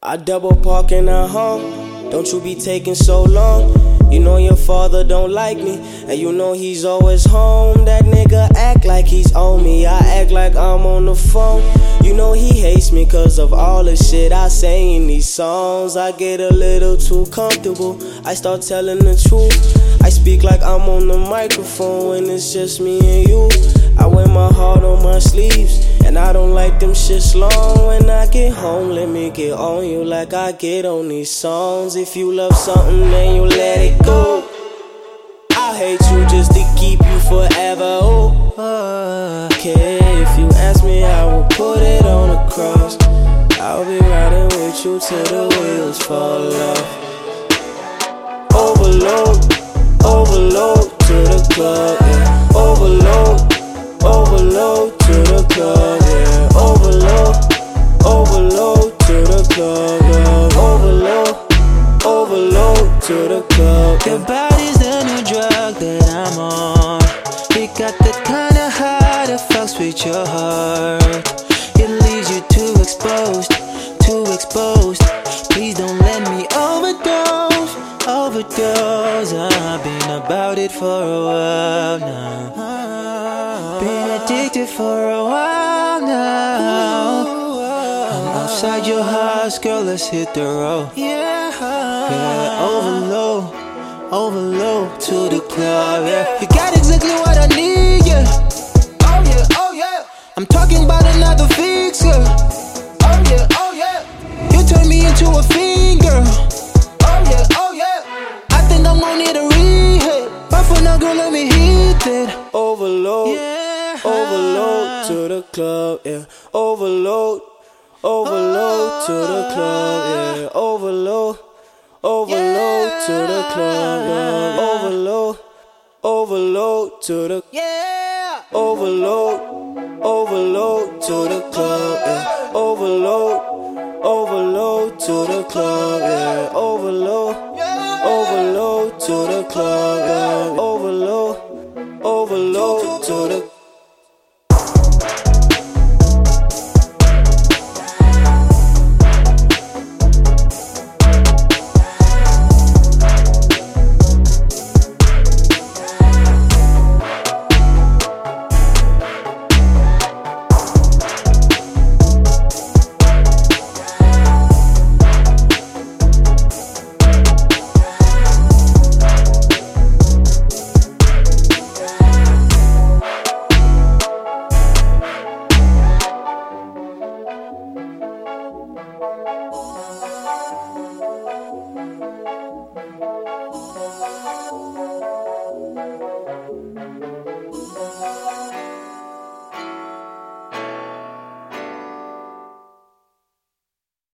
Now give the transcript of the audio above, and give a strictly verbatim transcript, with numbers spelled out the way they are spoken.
I double park in a home. Don't you be taking so long. You know your father don't like me, and you know he's always home. That nigga act like he's on me, I act like I'm on the phone. You know he hates me cause of all the shit I say in these songs. I get a little too comfortable, I start telling the truth. I speak like I'm on the microphone when it's just me and you. I wear my heart on my sleeves, and I don't like them shits long. When I get home, let me get on you like I get on these songs. If you love something, then you let it go. I hate you just to keep you forever. Oh, okay, if you ask me, I will put it on a cross. I'll be riding with you till the wheels fall off. Overload, overload to the club, yeah. Overload, overload to the club, yeah. Overload, overload to the club, yeah. Overload, overload to the club, yeah. Your body's the new drug that I'm on. It got the kind of high that fucks with your heart. It leaves you too exposed, too exposed. Please don't let me overdose, overdose. I've been about it for a while now. Been addicted for a while now. I'm outside your house, girl, let's hit the road. Yeah, yeah, overload, overload to the club, yeah. You got exactly what I need, yeah. Oh yeah, oh yeah. I'm talking about another fix, yeah. Oh yeah, oh yeah. You turn me into a fiend, girl. Oh yeah, oh yeah. I think I'm gonna need a rehab, but for now, girl, let me hit it. Overload, yeah. Overload to the club, yeah. Overload, overload to the club, yeah. Overload, overload to the club, yeah. Overload, overload to the, Yeah. overload, overload to the club, yeah. Overload, overload to the club, yeah. Overload, overload to the club, yeah.